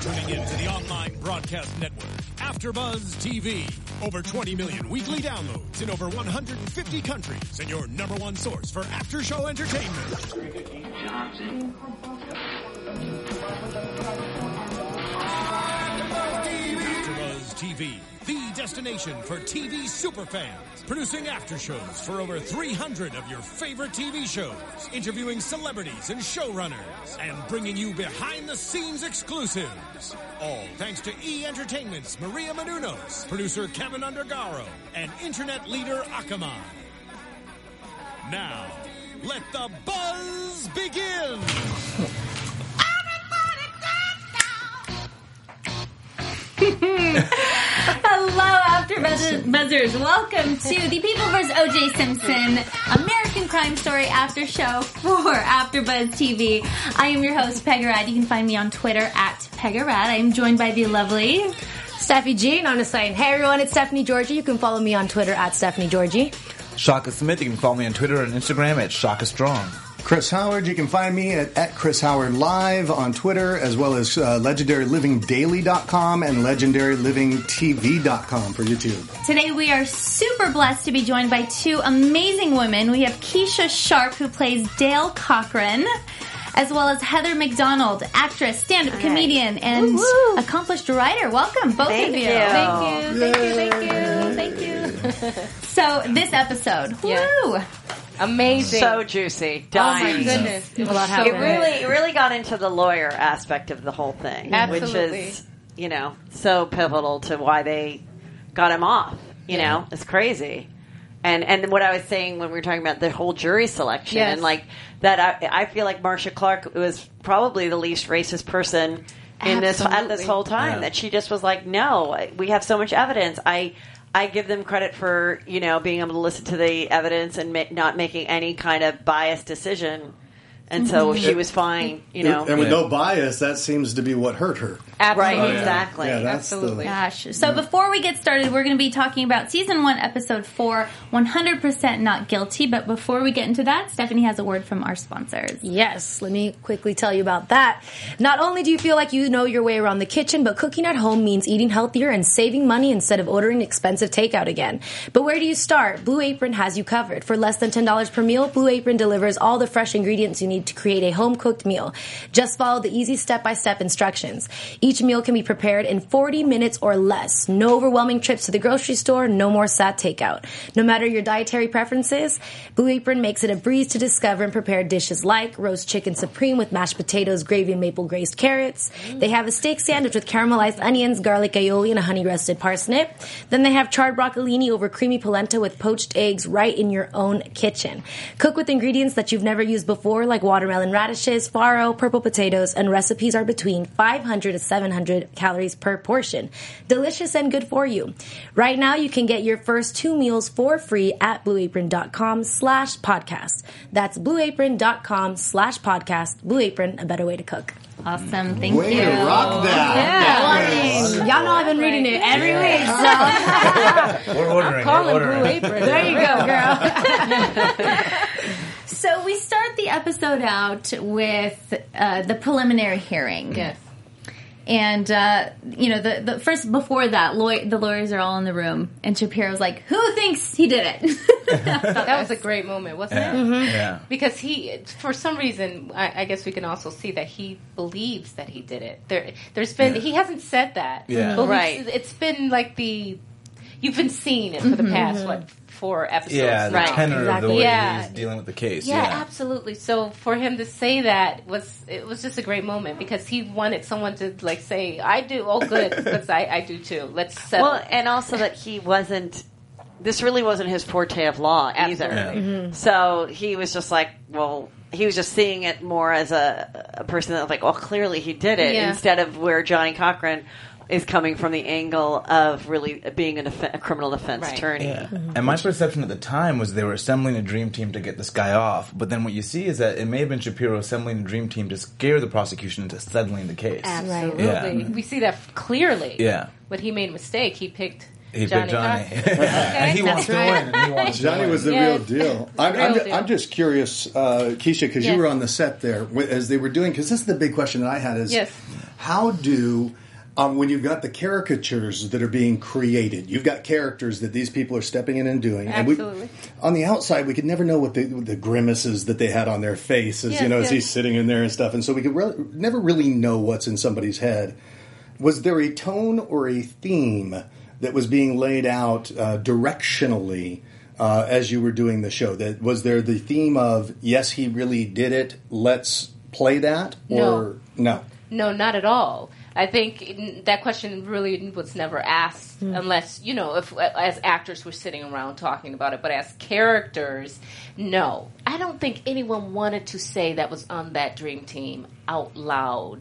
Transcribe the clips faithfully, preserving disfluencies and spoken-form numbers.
Tuning in to the online broadcast network, AfterBuzz T V. Over twenty million weekly downloads in over one hundred fifty countries, and your number one source for after-show entertainment. AfterBuzz T V, the destination for T V superfans. Producing aftershows for over three hundred of your favorite T V shows. Interviewing celebrities and showrunners. And bringing you behind-the-scenes exclusives. All thanks to E! Entertainment's Maria Menounos, producer Kevin Undergaro, and internet leader Akamai. Now, let the buzz begin! Hello, AfterBuzzers. Buzzers. Welcome to the People versus. O J. Simpson American Crime Story After Show for AfterBuzz T V. I am your host, Pegarad. You can find me on Twitter at Pegarad. I am joined by the lovely Steffi G. And on the site, hey everyone, it's Stephanie Georgie. You can follow me on Twitter at Stephanie Georgie. Shaka Smith. You can follow me on Twitter and Instagram at Shaka Strong. Chris Howard. You can find me at, at Chris Howard Live on Twitter, as well as uh, legendary living daily dot com and legendary living t v dot com for YouTube. Today we are super blessed to be joined by two amazing women. We have Keisha Sharp, who plays Dale Cochran, as well as Heather McDonald, actress, stand-up Hi. comedian, and Woo-hoo. accomplished writer. Welcome, both thank of you. you. Thank you, thank you, thank you, thank you. So, this episode, yes. woo! Amazing. So juicy. Dying. Oh my goodness. It, was so it really it really got into the lawyer aspect of the whole thing. Absolutely. Which is, you know, so pivotal to why they got him off. You yeah. know, it's crazy. And and what I was saying when we were talking about the whole jury selection yes. and like that, I, I feel like Marcia Clark was probably the least racist person in Absolutely. this at this whole time. Yeah. That she just was like, no, we have so much evidence. I. I give them credit for, you know, being able to listen to the evidence and ma- not making any kind of biased decision. And so she was fine, you know. And with no bias, that seems to be what hurt her. Absolutely. Right, exactly. Yeah, that's Absolutely. The, Gosh. So before we get started, we're going to be talking about Season one, Episode four, one hundred percent Not Guilty. But before we get into that, Stephanie has a word from our sponsors. Yes, let me quickly tell you about that. Not only do you feel like you know your way around the kitchen, but cooking at home means eating healthier and saving money instead of ordering expensive takeout again. But where do you start? Blue Apron has you covered. For less than ten dollars per meal, Blue Apron delivers all the fresh ingredients you need to create a home-cooked meal. Just follow the easy step-by-step instructions. Each meal can be prepared in forty minutes or less. No overwhelming trips to the grocery store, no more sad takeout. No matter your dietary preferences, Blue Apron makes it a breeze to discover and prepare dishes like roast chicken supreme with mashed potatoes, gravy, and maple glazed carrots. They have a steak sandwich with caramelized onions, garlic aioli, and a honey-roasted parsnip. Then they have charred broccolini over creamy polenta with poached eggs right in your own kitchen. Cook with ingredients that you've never used before, like watermelon radishes, farro, purple potatoes, and recipes are between five hundred to seven hundred calories per portion. Delicious and good for you. Right now, you can get your first two meals for free at blueapron.com slash podcast. That's blueapron.com slash podcast. Blue Apron, a better way to cook. Awesome. Thank way you. Way to rock that. Yeah. Y'all know I've been reading it every yeah. week, so. We're ordering I'm calling We're ordering Blue Apron. There you go, girl. So we start the episode out with uh, the preliminary hearing. Yes. And, uh, you know, the, the first, before that, law- the lawyers are all in the room, and Shapiro's like, who thinks he did it? That was a great moment, wasn't yeah. it? Mm-hmm. Yeah. Because he, for some reason, I, I guess we can also see that he believes that he did it. There, there's been, he hasn't said that. Yeah. But right. It's been like the, you've been seeing it for the past, mm-hmm. what, four episodes. Yeah, the right. tenor exactly. of the way yeah. he's dealing with the case. Yeah, Yeah, absolutely. So for him to say that was it was just a great moment because he wanted someone to like say, "I do." Oh, good, because I, I do too. Let's settle. Well, and also that he wasn't. This really wasn't his forte of law either. Absolutely. Yeah. Mm-hmm. So he was just like, well, he was just seeing it more as a, a person that was like, well, clearly he did it, Yeah. instead of where Johnny Cochran is coming from the angle of really being a, def- a criminal defense Right. attorney. Yeah. Mm-hmm. And my perception at the time was they were assembling a dream team to get this guy off. But then what you see is that it may have been Shapiro assembling a dream team to scare the prosecution into settling the case. Absolutely. Yeah. We see that clearly. Yeah. But he made a mistake. He picked He Johnny picked Johnny. Cochran. And he wants to win. And he wants Johnny to win. was the Yes. real deal. I'm, Real I'm, deal. I'm just curious, uh, Keisha, because Yes. you were on the set there wh- as they were doing. Because this is the big question that I had: is Yes. how do um, when you've got the caricatures that are being created, you've got characters that these people are stepping in and doing. Absolutely. And we, on the outside, we could never know what the, the grimaces that they had on their faces, Yes, you know, as yes. he's sitting in there and stuff. And so we could re- never really know what's in somebody's head. Was there a tone or a theme that was being laid out uh, directionally uh, as you were doing the show? That was there the theme of yes, he really did it. Let's play that, or no? No, not at all. I think that question really was never asked unless, you know, if as actors we're sitting around talking about it. But as characters, no. I don't think anyone wanted to say that was on that dream team out loud.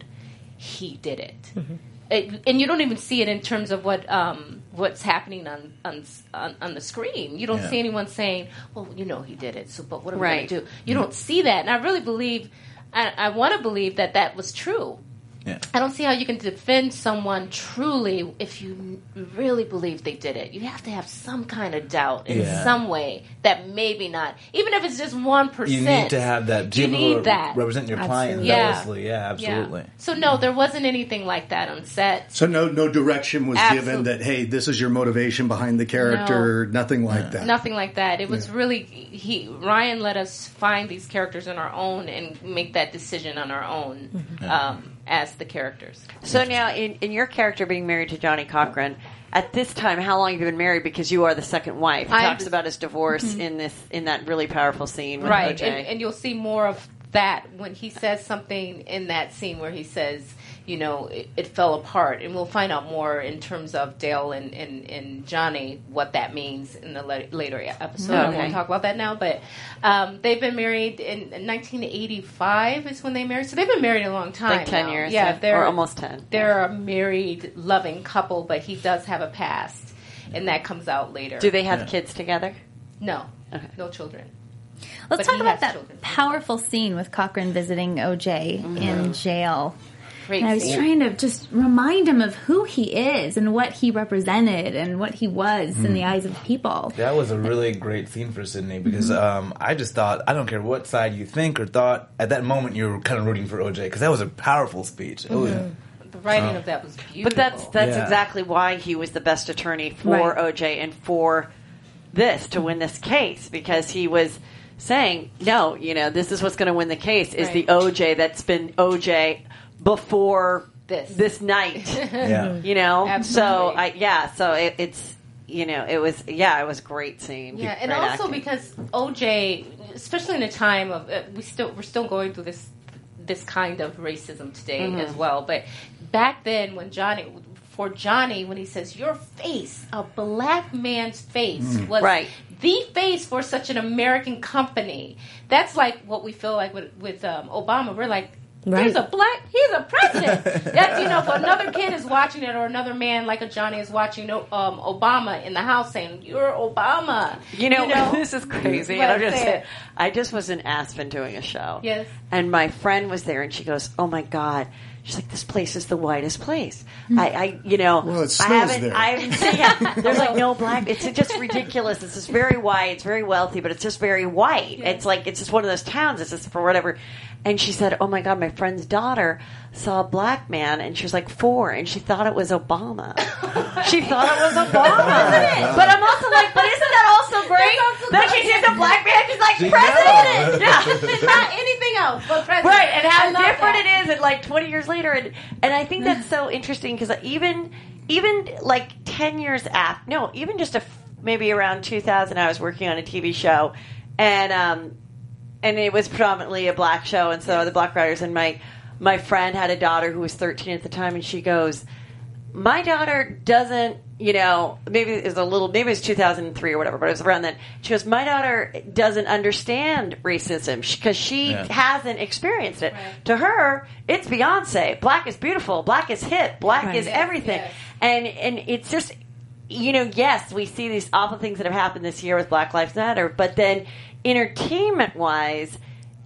He did it. Mm-hmm. It, and you don't even see it in terms of what um, what's happening on, on on on the screen. You don't Yeah. see anyone saying, "Well, you know, he did it. So, but what are we Right. going to do?" You don't see that, and I really believe, I, I want to believe that that was true. Yeah. I don't see how you can defend someone truly if you really believe they did it. You have to have some kind of doubt in Yeah. some way that maybe not, even if it's just one percent. You need to have that. You You need that. Represent your client Absolutely. Yeah. zealously. Yeah, absolutely. Yeah. So no, there wasn't anything like that on set. So no, no direction was Absolute- given that hey, this is your motivation behind the character. Nothing like that. Nothing like that. It was Yeah. really he. Ryan let us find these characters on our own and make that decision on our own um, as the characters. So now, in, in your character being married to Johnny Cochran, at this time, how long have you been married? Because you are the second wife. He I'm talks the- about his divorce in this in that really powerful scene with Right, O J. and, and you'll see more of that when he says something in that scene where he says, you know, it, it fell apart, and we'll find out more in terms of Dale and, and, and Johnny what that means in the la- later episode. I Okay. won't talk about that now, but um, they've been married in, in nineteen eighty-five is when they married, so they've been married a long time, like ten now. years, yeah, they're or almost ten. They're a married, loving couple, but he does have a past, and that comes out later. Do they have Yeah. kids together? No, Okay. no children. Let's But talk he about has that children. powerful scene with Cochran visiting O J in jail. Great And I was scene. trying to just remind him of who he is and what he represented and what he was in the eyes of people. That was a really great scene for Sydney because um, I just thought, I don't care what side you think or thought, at that moment you were kind of rooting for O J because that was a powerful speech. It was, The writing of that was beautiful. But that's that's Yeah. exactly why he was the best attorney for Right. O J and for this to win this case, because he was saying, no, you know, this is what's going to win the case is the Right. O J that's been O J before This. this night. yeah. You know, Absolutely. so I yeah, so it, it's you know, it was yeah, it was a great scene. Yeah, and Great also acting. because O J, especially in a time of uh, we still we're still going through this this kind of racism today Mm-hmm. as well. But back then, when Johnny, for Johnny, when he says your face, a black man's face, was Right. the face for such an American company. That's like what we feel like with with um, Obama. We're like. Right. He's a black. He's a president. That's, you know, if another kid is watching it, or another man like a Johnny is watching um, Obama in the house, saying, "You're Obama." You know, this is crazy. What And I'm I'm just saying. saying, I just was in Aspen doing a show. Yes. And my friend was there, and she goes, "Oh my God." She's like, "This place is the whitest place." I, I you know, Well, it I snows haven't, there. I haven't seen. Yeah, there's like no black. It's just ridiculous. It's just very white. It's very wealthy, but it's just very white. Yeah. It's like it's just one of those towns. It's just for whatever. And she said, "Oh my God, my friend's daughter saw a black man, and she was like four, and she thought it was Obama. She thought it was Obama." But I'm also like, but isn't that also great? That she sees a black man, she's like, She president. knows. Yeah. Not anything else, but president. Right, and I how love different that. it is, and like twenty years later, and and I think that's so interesting because even even like ten years after, no, even just a f- maybe around two thousand, I was working on a T V show, and um, and it was predominantly a black show, and so the black writers, and my my friend had a daughter who was thirteen at the time, and she goes, my daughter doesn't, you know, maybe it was a little, maybe it was two thousand three or whatever, but it was around then. She goes, my daughter doesn't understand racism because she Yeah. hasn't experienced it. Right. To her, it's Beyonce. Black is beautiful. Black is hip. Black Right. is Yes, everything. yes. And and it's just, you know, yes, we see these awful things that have happened this year with Black Lives Matter, but then entertainment-wise,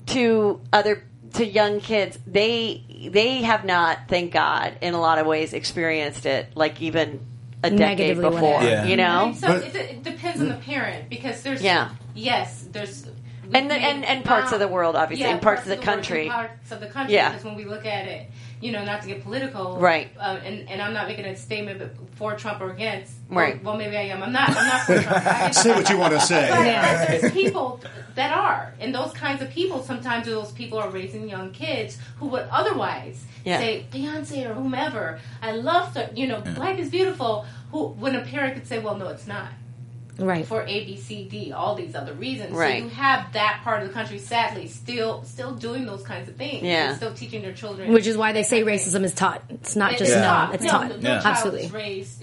to other to young kids, they they have not, thank God, in a lot of ways experienced it like even a decade Negatively before. whatever. Yeah. You know, Right? So But- it, it depends on the parent because there's Yeah. yes there's And the- and- and parts of the world, obviously, yeah, and parts of the world country. and parts of the country. Yeah. Because when we look at it, you know, not to get political, Right. Uh, and and I'm not making a statement for Trump or against. Right. Well, well maybe I am. I'm not. I'm not for Trump. I- Say what you want to say. But Yeah. there's people that are, and those kinds of people. Sometimes those people are raising young kids who would otherwise Yeah. say Beyonce or whomever. I love her. You know, Black is beautiful. Who, when a parent could say, well, no, it's not. Right. For A, B, C, D, all these other reasons. Right. So you have that part of the country, sadly, still still doing those kinds of things. Yeah. And still teaching their children. Which is why they say racism is taught. It's not just Yeah. known. It's no, taught. No, no Yeah. child Absolutely. is raised uh,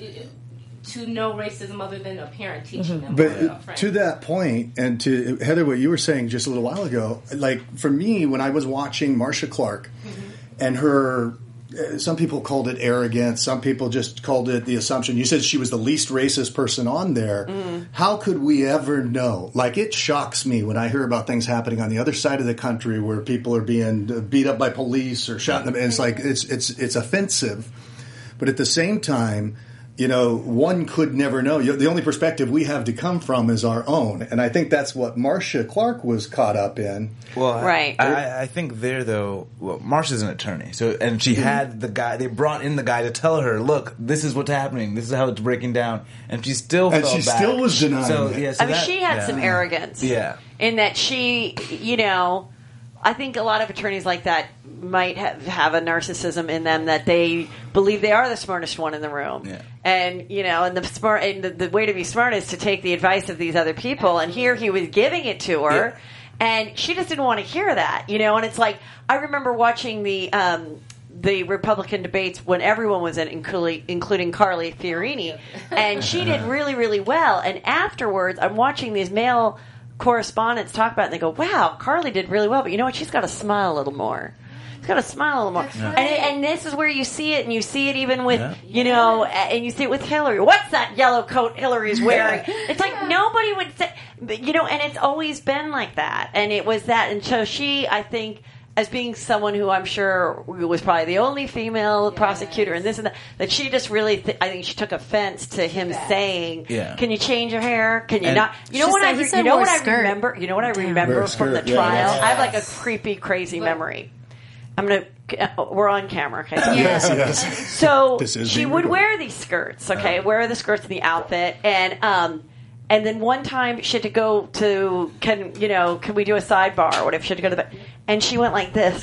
to know racism other than a parent teaching them. But or a friend. to that point, and to Heather, what you were saying just a little while ago, like for me, when I was watching Marcia Clark and her, uh, some people called it arrogance, some people just called it the assumption. You said she was the least racist person on there. How could we ever know? Like, it shocks me when I hear about things happening on the other side of the country where people are being uh, beat up by police or shot in the. And it's like it's it's it's offensive, but at the same time, you know, one could never know. You- The only perspective we have to come from is our own. And I think that's what Marcia Clark was caught up in. Well, I- Right. I, I think there though, well, Marsha's an attorney, so and she had the guy. They brought in the guy to tell her, "Look, this is what's happening. This is how it's breaking down," and she still And fell she back. still was denying So it. yeah, so I mean, that- she had yeah. some arrogance. Yeah. In that she, you know, I think a lot of attorneys like that might have, have a narcissism in them that they believe they are the smartest one in the room. Yeah. And, you know, and the smart and the, the way to be smart is to take the advice of these other people. And here he was giving it to her. Yeah. And she just didn't want to hear that, you know. And it's like, I remember watching the um, the Republican debates when everyone was in, including, including Carly Fiorina, and she did really, really well. And afterwards, I'm watching these male correspondents talk about it, and they go, "Wow, Carly did really well, but you know what? She's got to smile a little more." She's got to smile a little more. right. And, and this is where you see it, and you see it even with, Yeah. you know, and you see it with Hillary. What's that yellow coat Hillary's wearing? It's like nobody would say, but, you know, and it's always been like that. And it was that. And so she, I think, as being someone who I'm sure was probably the only female prosecutor and this and that, that she just really, th- I think she took offense to him saying, Yeah. "Can you change your hair? Can you And- not?" You know She what said- I, he re- said you know wear what a I skirt. remember? You know what I Wear remember a from the skirt, yeah, trial? yes. I have like a creepy, crazy memory. I'm gonna. We're on camera, okay? Yes, yes. So This is she being would recorded. wear these skirts, okay? Wear the skirts and the outfit, and um, and then one time she had to go to can you know can we do a sidebar or whatever? She had to go to the bed, and she went like this,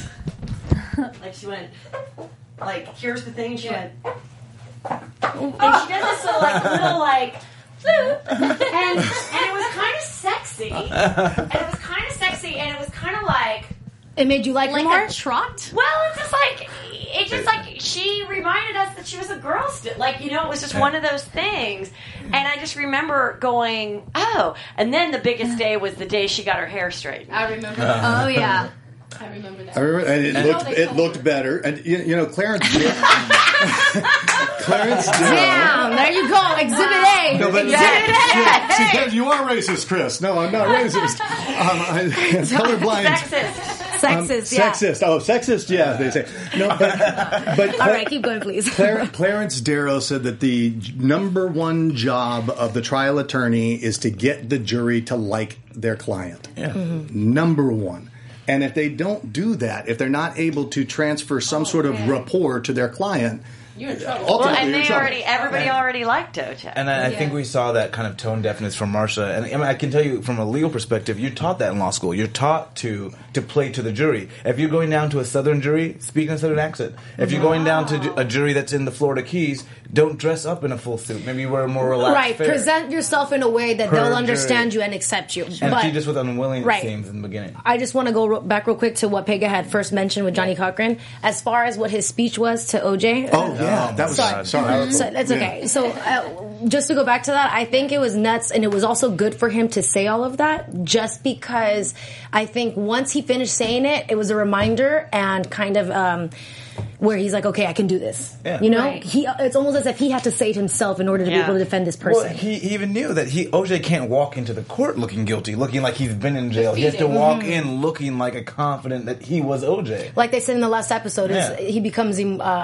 like she went like here's the thing. She went, and she does this little like little like. and, and it was kind of sexy, and it was kind of sexy, and it was kind of like. It made you like, her Like more? a trot? Well, it's just like it just like she reminded us that she was a girl still. Like, you know, it was just one of those things. And I just remember going, oh. And then the biggest day was the day she got her hair straightened. I remember that. Oh, yeah. I remember that. I remember, and it And- looked No, they it told looked her. better. And you, you know, Clarence, Clarence, Damn, there you go. Exhibit A. No, but Exhibit A. yeah, see, Dad, you are racist, Chris. No, I'm not racist. Um, I, colorblind. Sexist. Um, Sexist, yeah. Sexist. Oh, sexist. Yeah, they say. No, but but All right, keep going, please. Clar- Clarence Darrow said that the j- number one job of the trial attorney is to get the jury to like their client. Yeah. Number one. And if they don't do that, if they're not able to transfer some sort of rapport to their client, You're in trouble. Well, ultimately and you're in they trouble. already, everybody already liked O J. And I, I Yeah. think we saw that kind of tone deafness from Marcia. And I, mean, I can tell you from a legal perspective, you're taught that in law school. You're taught to to play to the jury. If you're going down to a Southern jury, speak in a Southern accent. If you're going down to ju- a jury that's in the Florida Keys, don't dress up in a full suit. Maybe wear a more relaxed Right, fare. present yourself in a way that Per they'll jury. understand you and accept you. And but she just was unwilling, it Right. seems, in the beginning. I just want to go ro- back real quick to what Pega had first mentioned with Johnny Cochran. As far as what his speech was to O J. Oh, yeah. That was, Sorry. sorry. So that's Yeah. okay. So uh, just to go back to that, I think it was nuts, and it was also good for him to say all of that, just because I think once he finished saying it, it was a reminder and kind of um, where he's like, okay, I can do this. Yeah. You know, Right. he it's almost as if he had to say it himself in order to be Yeah. able to defend this person. Well, he, he even knew that he O J can't walk into the court looking guilty, looking like he's been in jail. He has to walk in looking like a confident that he was O J. like they said in the last episode, is Yeah. he becomes um, uh,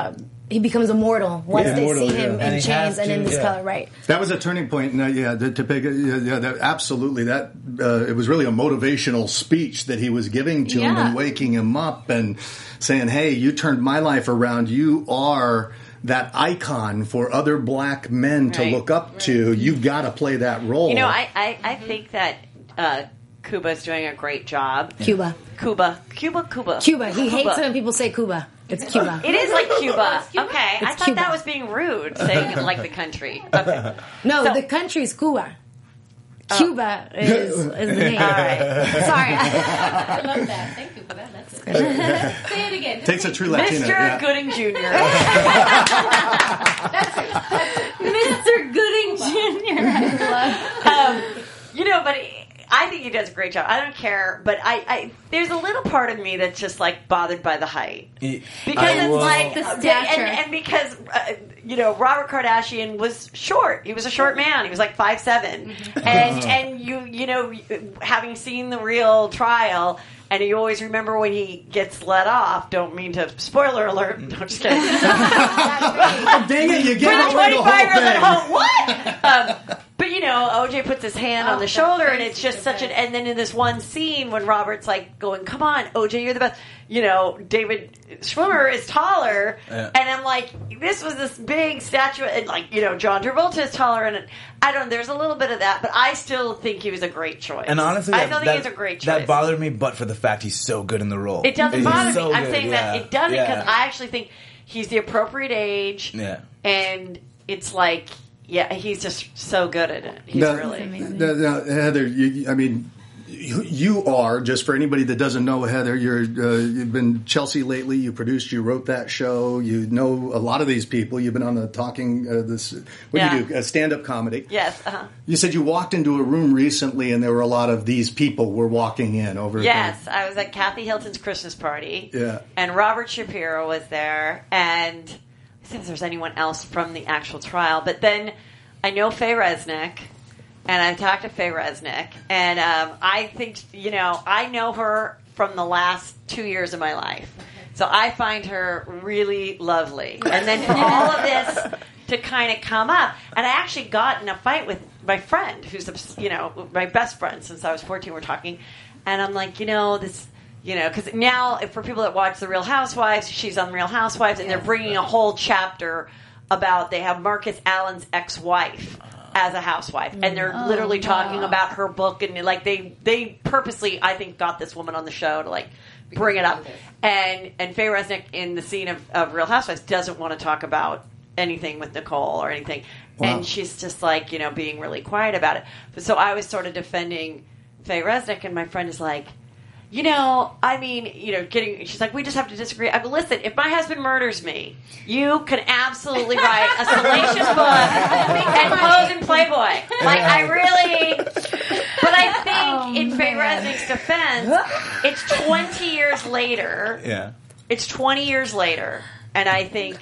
he becomes immortal once Yeah. they Immortal, see him yeah. in And he chains has and in to- this yeah. color, right? That was a turning point. And, uh, yeah, to, to pick, uh, yeah, yeah, that, absolutely. That uh, it was really a motivational speech that he was giving to him Yeah. and waking him up and saying, "Hey, you turned my life around. You are that icon for other black men to Right. look up to. You've got to play that role." You know, I, I, I think that uh, Cuba's doing a great job. Cuba. Cuba. Cuba, Cuba. Cuba. He hates Cuba. when people say Cuba. It's Cuba. It is like Cuba. Okay, I It's thought Cuba. that was being rude, saying it like the country. Okay. No, So- the country's Cuba. Cuba is, is the name. All right. Sorry. I love that. Thank you for that. That's it. Say it again. Takes a true Latina. Mister Yeah. Gooding Junior Mister Gooding Junior um, you know, but I think he does a great job. I don't care, but I, I there's a little part of me that's just like bothered by the height He- because I it's will- like The and, stature. and because uh, you know Robert Kardashian was short. He was a short man. He was like five seven, and and you you know having seen the real trial. And you always remember when he gets let off. Don't mean to spoiler alert. No, just kidding. Dang it, you For gave the away the whole twenty-five year old at thing. home, what? Um, but you know, O J puts his hand on the shoulder, and it's just such an. And then in this one scene when Robert's like going, "Come on, O J, you're the best." You know, David Schwimmer is taller, Yeah. and I'm like, this was this big statue, and like you know, John Travolta is taller, and I don't. There's a little bit of that, but I still think he was a great choice. And honestly, I that, still think that, he's a great choice. that bothered me, but for the fact he's so good in the role. It doesn't He's bother so me. I'm good, saying yeah. that it doesn't because Yeah. I actually think he's the appropriate age. Yeah. And it's like, yeah, he's just so good at it. He's Now- really. now- now, Heather, you, I mean, you, you are, just for anybody that doesn't know Heather, you're, uh, you've been Chelsea lately. You produced, you wrote that show. You know a lot of these people. You've been on the talking, uh, this, what do you Yeah. do, uh, stand-up comedy. Yes. Uh-huh. You said you walked into a room recently and there were a lot of these people were walking in over Yes, I was at Kathy Hilton's Christmas party. Yeah. And Robert Shapiro was there. And I said if there's anyone else from the actual trial. But then I know Faye Resnick. And I've talked to Faye Resnick. And um, I think, you know, I know her from the last two years of my life. So I find her really lovely. And then for all of this to kind of come up, and I actually got in a fight with my friend, who's, a, you know, my best friend since I was fourteen, we're talking. And I'm like, you know, this, you know, because now for people that watch The Real Housewives, she's on Real Housewives, and they're bringing a whole chapter about, they have Marcus Allen's ex-wife as a housewife, and they're Oh, literally talking wow. about her book, and like they they purposely, I think, got this woman on the show to like bring it up. And and Faye Resnick in the scene of, of Real Housewives doesn't want to talk about anything with Nicole or anything, Wow. and she's just like, you know, being really quiet about it. But so I was sort of defending Faye Resnick, and my friend is like, you know, I mean, you know, getting, she's like, we just have to disagree. I go, listen, if my husband murders me, you can absolutely write a salacious book and pose in Playboy. Like, I really, but I think Oh, in Faye man. Resnick's defense, it's twenty years later. Yeah. It's twenty years later. And I think,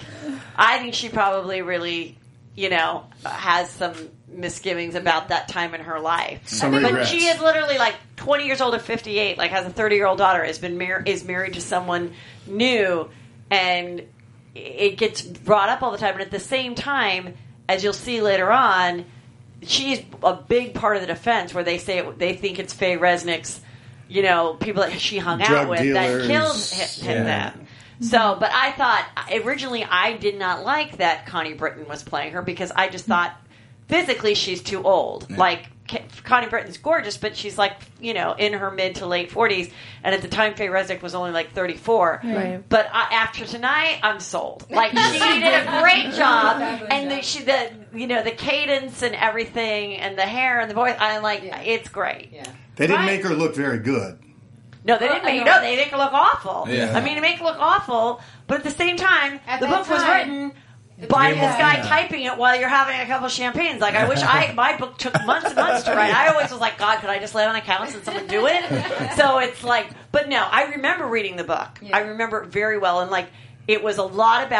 I think she probably really, you know, has some misgivings about that time in her life. Some But regrets. she is literally like twenty years old at fifty-eight, like has a thirty year old daughter, has been mar- is married to someone new, and it gets brought up all the time. And at the same time, as you'll see later on, she's a big part of the defense where they say it, they think it's Faye Resnick's, you know, people that she hung Drug out with dealers. that killed him. him Yeah. them. So, but I thought originally I did not like that Connie Britton was playing her because I just thought physically she's too old. Like K- Connie Britton's gorgeous, but she's like, you know, in her mid to late forties, and at the time Faye Resnick was only like thirty-four. Right. But I, after tonight, I'm sold. Like she did a great job, and the, she the you know the cadence and everything, and the hair and the voice. I'm like, it's great. Yeah. They didn't Right. make her look very good. No, they didn't I make know. no. They make her look awful. Yeah. I mean, to make her look awful, but at the same time, At the that book was time, written by Yeah. this guy Yeah. typing it while you're having a couple of champagnes. Like, I wish I my book took months and months to write. I always was like, God, could I just lay on a couch and someone do it? So it's like, but no, I remember reading the book. Yeah. I remember it very well, and like, it was a lot about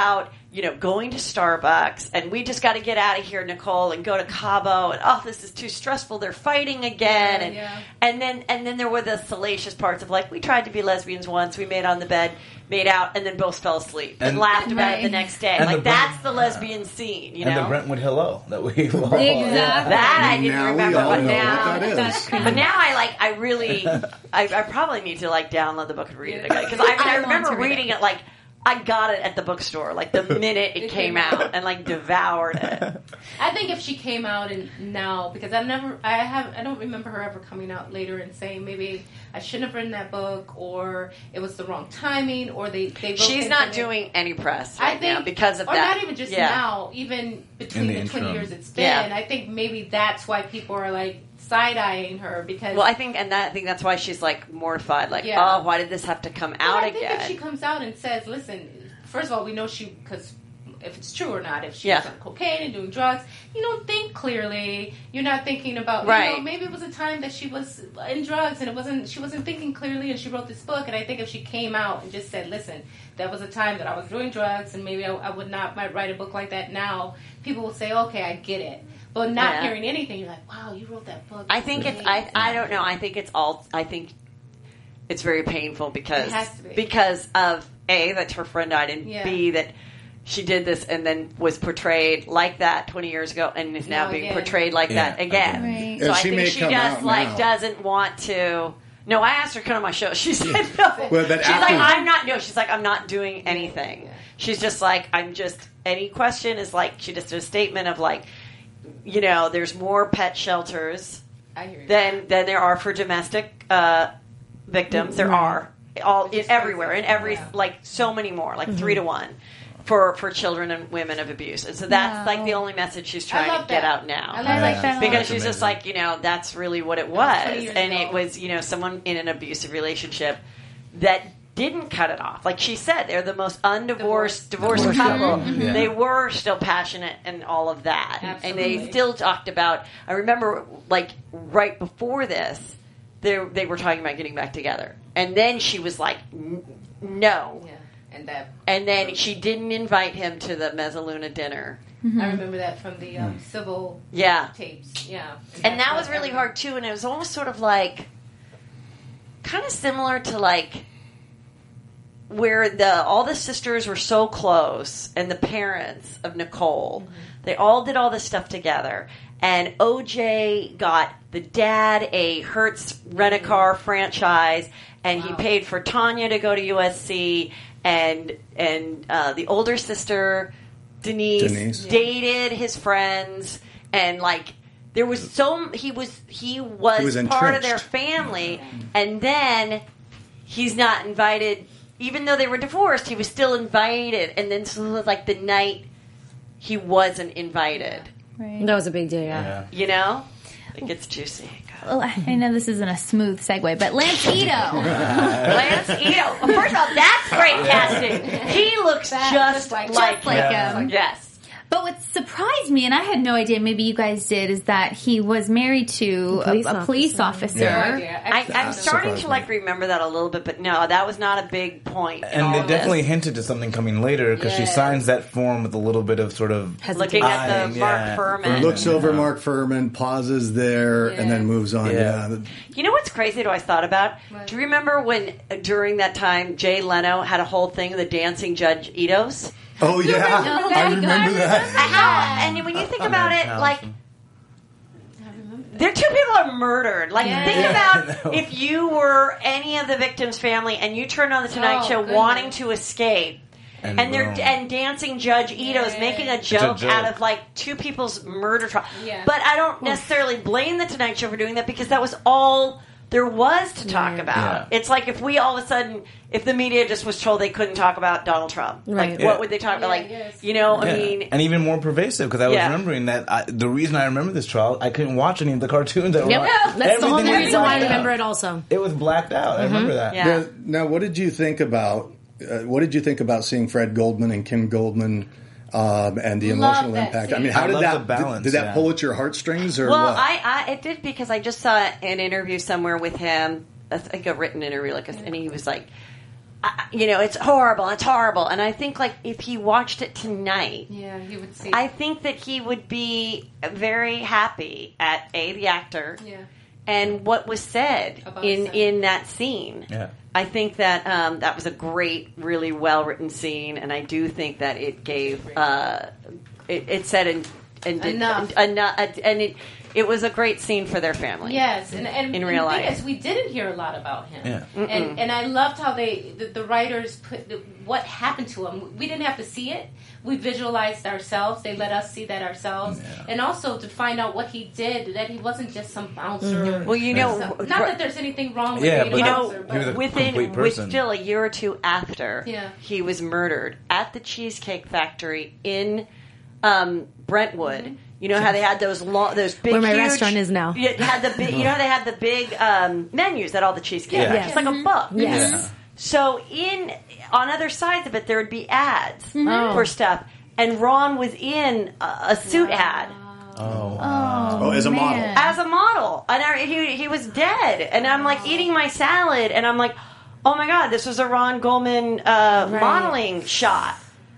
you know, going to Starbucks, and we just got to get out of here, Nicole, and go to Cabo, and oh, this is too stressful. They're fighting again, Yeah, and yeah. and then and then there were the salacious parts of like we tried to be lesbians once, we made on the bed, made out, and then both fell asleep and, And- laughed about it Right. the next day. And Like the Brent- that's the lesbian scene, you and know. the Brentwood hello that we love. Exactly. That I didn't Now we remember, all but know now, what that is. That's but now I like. I really. I, I probably need to like download the book and read it again because I, I, I want remember to read reading it. like I got it at the bookstore like the minute it, It came came out and like devoured it. I think if she came out and now, because I've never, I have, I don't remember her ever coming out later and saying maybe I shouldn't have written that book, or it was the wrong timing, or they they. Wrote She's things not in it. doing any press I right think now because of or that. not even just yeah. now, even between In the, the twenty interim. years it's been. Yeah. I think maybe that's why people are like side eyeing her because. Well, I think, and that I think that's why she's like mortified. Like, Yeah. oh, why did this have to come Well, out I think again? if she comes out and says, "Listen, first of all, we know she because." If it's true or not, if she Yeah. was on cocaine and doing drugs, you don't think clearly. You're not thinking about, Right. you know, maybe it was a time that she was in drugs and it wasn't. She wasn't thinking clearly, and she wrote this book. And I think if she came out and just said, "Listen, that was a time that I was doing drugs, and maybe I, I would not might write a book like that now," people will say, "Okay, I get it." But not Yeah. hearing anything, you're like, "Wow, you wrote that book." I think it's. I I don't know. I think it's all. I think it's very painful because It has to be. because of A, that her friend died, and Yeah. B, that she did this and then was portrayed like that twenty years ago and is now Now being again. portrayed like Yeah, that again. Right. So And I she think may she come just out like now. doesn't want to. No, I asked her to come on my show. She said no. Well, but she's after- like, I'm not. No, she's like, I'm not doing anything. Yeah. She's just like, I'm just. Any question is like, she just did a statement of like, you know, there's more pet shelters I hear you. than than there are for domestic uh, victims. There are all in, is everywhere in crazy. every Yeah. like so many more, like three to one. For, for children and women of abuse. And so that's Wow. like the only message she's I trying love to get that. out now. I, I like that a lot. Because That's she's just amazing. like, you know, that's really what it was was. twenty years And ago. it was, you know, someone in an abusive relationship that didn't cut it off. Like she said, they're the most undivorced, divorced, Divorced couple. couple. Yeah. They were still passionate and all of that. And Absolutely. they still talked about, I remember like right before this, they, they were talking about getting back together. And then she was like, "N- no. Yeah, and that And then she didn't invite him to the Mezzaluna dinner. I remember that from the um, civil Yeah. tapes. Yeah, And that was really hard too, and it was almost sort of like kind of similar to like where the all the sisters were so close and the parents of Nicole, they all did all this stuff together. And O J got the dad a Hertz Rent-A-Car franchise, and he Wow. paid for Tanya to go to U S C, and and uh, the older sister Denise, Denise. Yeah. dated his friends, and like there was so he was he was, He was part of their entrenched. family, and then he's not invited. Even though they were divorced, he was still invited, and then so like the night he wasn't invited. Right. That was a big deal, yeah. Yeah. You know, it gets juicy. Well, I know this isn't a smooth segue, but Lance Ito. Lance Ito. First of all, that's great casting. He looks That just looks like- like, Just like Yeah. him. yes. But what surprised me, and I had no idea, maybe you guys did, is that he was married to a, police a police officer. Yeah. No idea. I, I'm starting surprised to me. like remember that a little bit, but no, that was not a big point. in And all they of definitely this. hinted to something coming later because she Yes. signs that form with a little bit of sort of looking at the eyeing, Mark yeah. Furman. Looks Yeah. over Mark Furman, pauses there, and then Yeah. moves on. Yeah. Yeah. You know what's crazy that I thought about? What? Do you remember when uh, during that time Jay Leno had a whole thing of the dancing Judge Itos? Oh yeah, remember that? I remember that. How, and when you think about it, like there two people are murdered. Like Yeah. think Yeah. about if you were any of the victim's family and you turned on the Tonight Oh, Show goodness. wanting to escape. And, And they're boom. and dancing Judge Ito's Yeah. making a a joke, joke. out of like two people's murder trial. Yeah. But I don't necessarily blame the Tonight Show for doing that because that was all there was to talk Yeah. about. Yeah. It's like if we all of a sudden, if the media just was told they couldn't talk about Donald Trump, Right. like Yeah. what would they talk about? Yeah, Like yes. you know, Yeah. I mean, and even more pervasive because I was Yeah. remembering that I, the reason I remember this trial, I couldn't watch any of the cartoons that were Yep. on. That's the Everything only was reason why I blacked out. remember it also. It was blacked out. I remember that. Yeah. Now, now, what did you think about uh, what did you think about seeing Fred Goldman and Kim Goldman um, and the Love emotional that impact? I scene. mean, how I did love that the balance, did, did that yeah. pull at your heartstrings or well, what? I, I it did because I just saw an interview somewhere with him. I think a written interview, like, a, and he was like, I, you know, it's horrible, it's horrible. And I think, like, if he watched it tonight, Yeah, he would see. I think that he would be very happy at, A, the actor, Yeah. and what was said About in, his son. in that scene. Yeah. I think that um, that was a great, really well-written scene, and I do think that it gave, uh, it, it said and, and did Enough. enough, and it it was a great scene for their family. Yes, and, and In and real the thing life. is, we didn't hear a lot about him. Yeah. And and I loved how they the, the writers put the, what happened to him. We didn't have to see it. We visualized ourselves. They let us see that ourselves, Yeah. and also to find out what he did. That he wasn't just some bouncer. Well, you know, So- not that there's anything wrong with Yeah, being but a you bouncer, know, but He was a within complete with person. still a year or two after Yeah. he was murdered at the Cheesecake Factory in um, Brentwood. Mm-hmm. You know how they had those long, those big, Where my huge- restaurant is now. You had the big, you know how they had the big um, menus at all the cheesecake. Yeah. It's like a book. Yes. Yeah. So in on other sides of it, there would be ads Oh. for stuff, and Ron was in a, a suit ad. Oh. Oh, as a model. As a model, and I, he he was dead, and I'm like eating my salad, and I'm like, oh my god, this was a Ron Goldman uh, Right. modeling shot,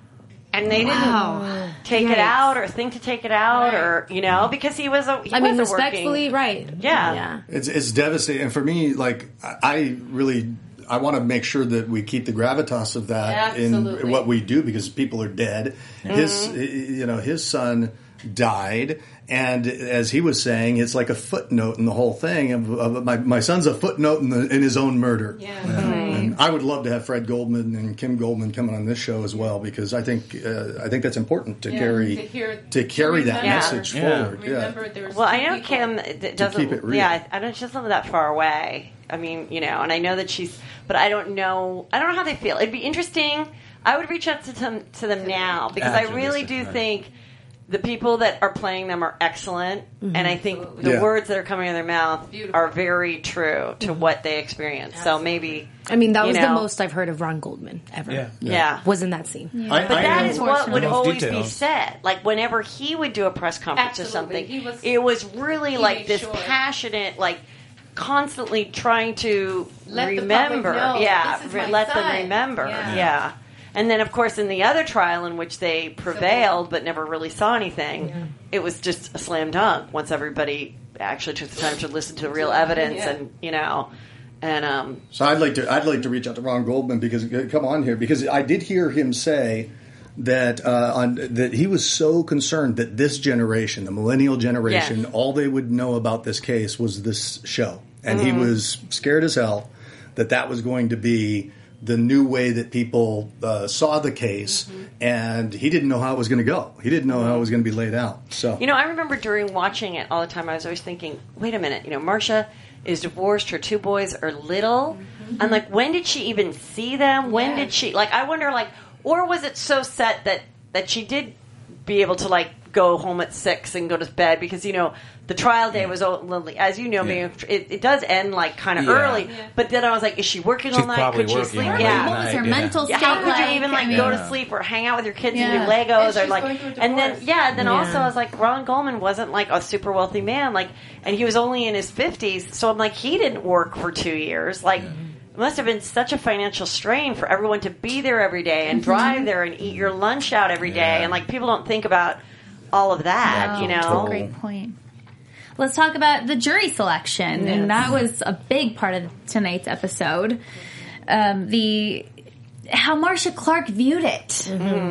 and they didn't take it Yikes. out or think to take it out, Right. or you know, because he was a he I mean, was a respectfully, working, right? Yeah. yeah. It's it's devastating, and for me, like I I really I want to make sure that we keep the gravitas of that in Absolutely. what we do because people are dead. His you know his son died, and as he was saying, it's like a footnote in the whole thing. Of, of my my son's a footnote in the in his own murder. Yeah. And I would love to have Fred Goldman and Kim Goldman coming on this show as well because I think uh, I think that's important to Yeah, carry to hear- to carry to that remember. message Yeah. forward. Yeah. Remember, there's Well, two I know people. Kim d- doesn't. keep it real. Yeah, I don't. She doesn't live that far away. I mean, you know, and I know that she's. But I don't know. I don't know how they feel. It'd be interesting. I would reach out to them to them now because After I really this, do right. think the people that are playing them are excellent, and I think the Yeah. words that are coming out of their mouth Beautiful. are very true to what they experience. So maybe. I mean, that You was know. the most I've heard of Ron Goldman ever. Yeah. Yeah. Was in that scene. I, But I that am- is what would Most always be details. said. Like whenever he would do a press conference or Absolutely. something, He was- it was really he like made this sure. passionate, like constantly trying to Let the remember. public know, yeah, this is re- my let them son. remember. Yeah. Yeah. And then, of course, in the other trial in which they prevailed but never really saw anything, it was just a slam dunk once everybody actually took the time to listen to the real evidence Yeah. and, you know, and um, So I'd like to I'd like to reach out to Ron Goldman because come on here because I did hear him say that uh, on that he was so concerned that this generation, the millennial generation, Yes. all they would know about this case was this show, and Mm-hmm. he was scared as hell that that was going to be the new way that people uh, saw the case, Mm-hmm. and he didn't know how it was going to go. He didn't know how it was going to be laid out. So You know, I remember during watching it all the time, I was always thinking, wait a minute, you know, Marcia is divorced, her two boys are little. Mm-hmm. I'm like, when did she even see them? When Yeah. did she, like, I wonder, like, or was it so set that, that she did be able to, like, go home at six and go to bed? Because, you know, the trial day was, only, as you know, Yeah. me, it, it does end, like, kind of Yeah. early. Yeah. But then I was like, is she working She's all night? probably Could she working sleep? late Yeah. What was her Yeah. mental Yeah, state how could like? you even like I mean, go to sleep or hang out with your kids Yeah. and do And Legos she's or like going through a and then divorce. yeah, then Yeah. also I was like Ron Goldman wasn't like a super wealthy man like and he was only in his fifties, so I'm like he didn't work for two years. Like it must have been such a financial strain for everyone to be there every day and drive there and eat your lunch out every day Yeah. and like people don't think about all of that, Oh, you that's a know. great point. Let's talk about the jury selection, and that was a big part of tonight's episode. Um, the how Marcia Clark viewed it.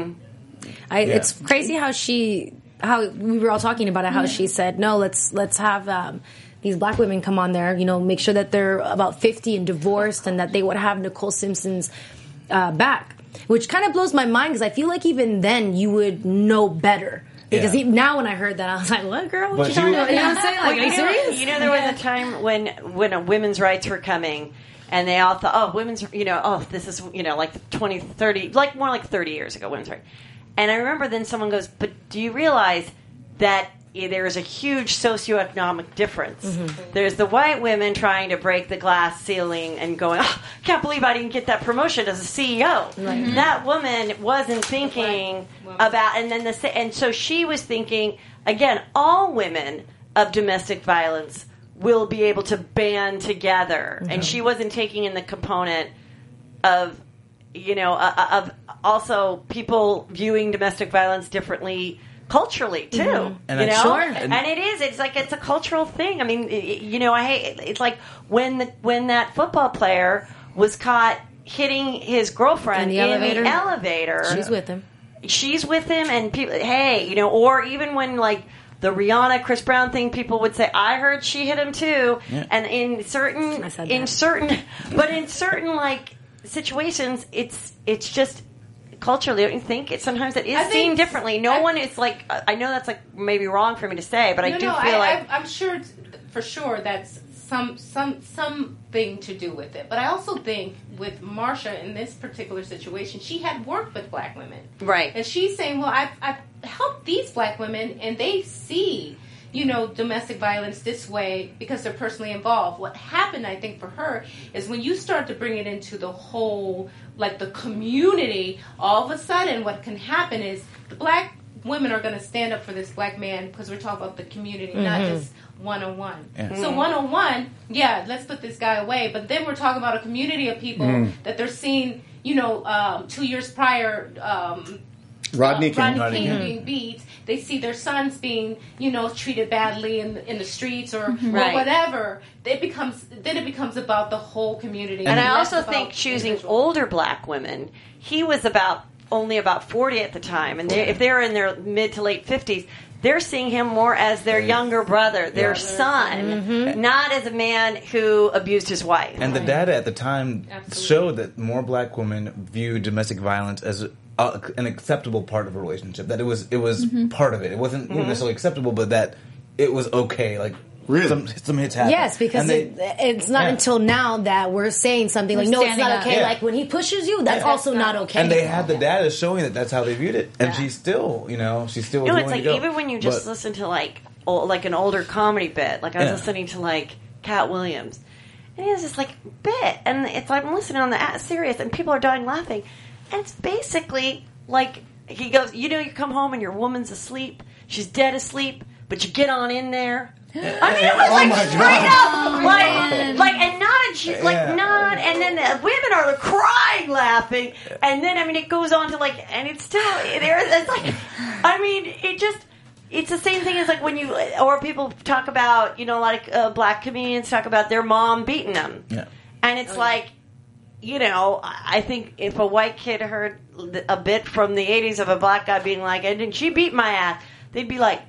I, Yeah. It's crazy how she, how we were all talking about it. How she said, "No, let's let's have um, these black women come on there. You know, make sure that they're about fifty and divorced, and that they would have Nicole Simpson's uh, back." Which kind of blows my mind because I feel like even then you would know better. Because Yeah. even now when I heard that, I was like, "What, girl? What But you talking you- about?" You know what I'm saying? Like, Well, are you you, know, serious? you know, there was a time when when uh, women's rights were coming, and they all thought, oh, women's, you know, oh, this is, you know, like twenty, thirty, like more like thirty years ago, women's rights. And I remember then someone goes, but do you realize that there is a huge socioeconomic difference? Mm-hmm. There's the white women trying to break the glass ceiling and going, oh, can't believe I didn't get that promotion as a C E O. That woman wasn't thinking about, and then the sa- and so she was thinking again, all women of domestic violence will be able to band together, and she wasn't taking in the component of you know, uh, of also people viewing domestic violence differently culturally too. And you I- know, Sure. and, it is. It's like it's a cultural thing. I mean, i- i- you know, I hate. It's like when the when that football player was caught hitting his girlfriend In the in elevator? the elevator. She's with him. She's with him, and people. Hey, you know, or even when like. The Rihanna Chris Brown thing, people would say, "I heard she hit him too." Yeah. And in certain, I said in that. certain, but in certain like situations, it's it's just culturally. Don't you think it sometimes it is I think- seen differently? No I- one is like. I know that's like maybe wrong for me to say, but I No, do no, feel I, like I, I'm sure, it's- for sure, that's some some something to do with it. But I also think with Marsha in this particular situation, she had worked with black women, right. and she's saying, "Well, I've, I've helped these black women, and they see." You know, domestic violence this way because they're personally involved. What happened, I think, for her is when you start to bring it into the whole, like the community, all of a sudden what can happen is the black women are going to stand up for this black man because we're talking about the community, not just one-on-one. Yeah. So one-on-one, yeah, let's put this guy away. But then we're talking about a community of people that they're seeing, you know, um, two years prior, um, Rodney uh, King. Rodney Rodney King King. being beat. They see their sons being, you know, treated badly in in the streets or, or Right. whatever. It becomes then it becomes about the whole community. And I less also about think choosing individual. older black women, he was about only about forty at the time, and they, if they're in their mid to late fifties, they're seeing him more as their younger brother, their son, not as a man who abused his wife. And the data at the time Absolutely. showed that more black women viewed domestic violence as a, an acceptable part of a relationship. That it was it was part of it. It wasn't necessarily acceptable, but that it was okay. Like Really? some some hits happen. Yes, because And they- it, it's not yeah. until now that we're saying something like, We're no, it's standing not up. okay. Yeah. Like when he pushes you, that's Yeah. also not okay. and they had the data showing that that's how they viewed it, and she's still, you know, she's still. You know, willing it's like to go. even when you just But- listen to like o- like an older comedy bit, like I was Yeah. listening to like Cat Williams, and he has this like bit, and it's like I'm listening on the at serious, and people are dying laughing, and it's basically like he goes, you know, you come home and your woman's asleep, she's dead asleep, but you get on in there. I mean, it was Oh like my straight God. up, like, like, and not a, j- like, Yeah. not, and then the women are crying, laughing, and then I mean, it goes on to like, and it's still there. It's like, I mean, it just, it's the same thing as like when you, or people talk about, you know, like uh, black comedians talk about their mom beating them, Yeah. and it's like, you know, I think if a white kid heard a bit from the eighties of a black guy being like, and then she beat my ass, they'd be like,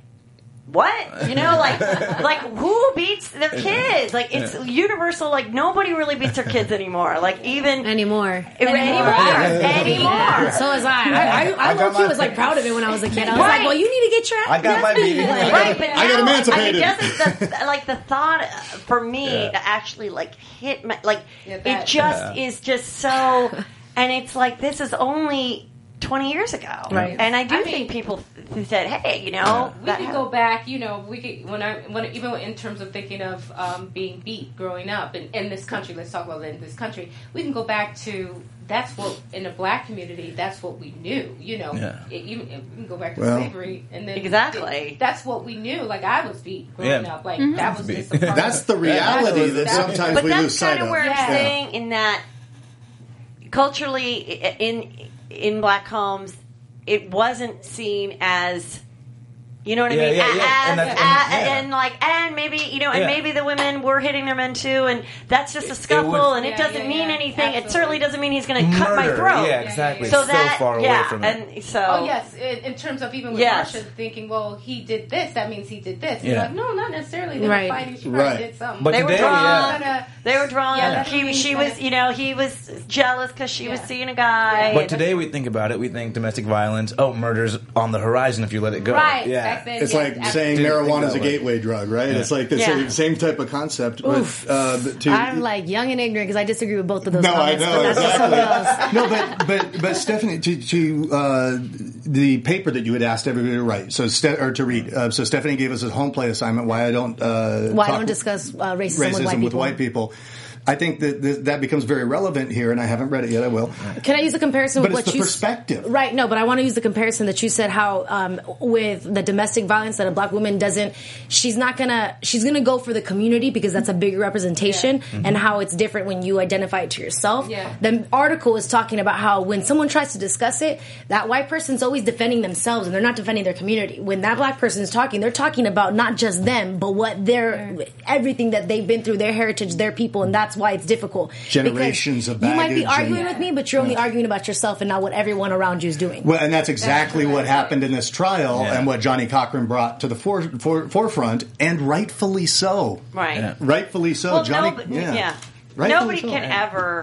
what? You know, like, like who beats their kids? Like, it's universal. Like, nobody really beats their kids anymore. Like, even anymore. anymore, anymore. So was I. I, I, I, I got low-key my- was like proud of it when I was a kid. I was Right. like, well, you need to get your ass. I got my beating. Right, but I got now, emancipated. I mean, doesn't the, like the thought uh, for me Yeah. to actually like hit my like Yeah, it that- just Yeah. is just so, and it's like this is only twenty years ago, Right. And I do I think mean- people th- said, hey, you know, We that could hap- go back, you know, we could when I when even in terms of thinking of um, being beat growing up in, in this country. Let's talk about in this country. We can go back to that's what in the black community. That's what we knew. You know, Yeah. it, you, we can go back to Well- slavery and then Exactly. it- that's what we knew. Like I was beat growing Yeah. up. Like Mm-hmm. that was Beat. just a part That's of- the reality that That was- sometimes But we that's lose sight kind of of. where I'm Yeah. saying in that culturally i- in in black homes, it wasn't seen as. You know what Yeah, I mean? yeah, yeah. As, And that's- a- and- yeah. and like, and maybe you know, and Yeah. maybe the women were hitting their men too, and that's just a It- it scuffle, was- and it Yeah, doesn't yeah, mean yeah. anything. It Absolutely. certainly doesn't mean he's going to cut my Murder. throat. Yeah, exactly. So so that, far yeah, away from it. and so Oh yes, in, in terms of even with Yes. Marsha thinking, well, he did this, that means he did this. Yeah. You're like, no, not necessarily. They Right. were fighting. She Right. probably did something. But they were today, drunk. yeah. Gonna- They were drunk. Yeah, that's he, what she he's was, gonna- you know, he was jealous because she was Yeah. seeing a guy. But today we think about it, we think domestic violence, oh, murder's on the horizon if you let it go. Right. Yeah. Back then, It's yeah, like absolutely. saying Didn't marijuana think is a that way. gateway drug, right? Yeah. It's like the Yeah. same, same type of concept. But, uh, but to, I'm like young and ignorant because I disagree with both of those no, I comments. know but that's just something else. exactly. No, but but but Stephanie, to, to uh, the paper that you had asked everybody to write, so Ste- or to read. Uh, so Stephanie gave us a home play assignment. Why I don't uh, Why talk don't discuss uh, racism, racism with white people? with white people. I think that th- that becomes very relevant here, and I haven't read it yet. I will. Can I use a comparison But with it's what the you perspective. Right, no, but I want to use the comparison that you said how um, with the domestic violence that a black woman doesn't, she's not gonna, she's gonna go for the community because that's a bigger representation, Yeah. mm-hmm. and how it's different when you identify it to yourself. Yeah. The article is talking about how when someone tries to discuss it, that white person's always defending themselves and they're not defending their community. When that black person is talking, they're talking about not just them, but what their, everything that they've been through, their heritage, their people, and that's why it's difficult. Generations Because of you might be baggage arguing and- with me, but you're only arguing about yourself and not what everyone around you is doing. Well, and that's exactly That's what right. happened in this trial Yeah. and what Johnny Cochran brought to the fore, fore, forefront, and rightfully so. Right. Yeah. Rightfully so. Well, Johnny, no, yeah. yeah. Rightfully Nobody so. can ever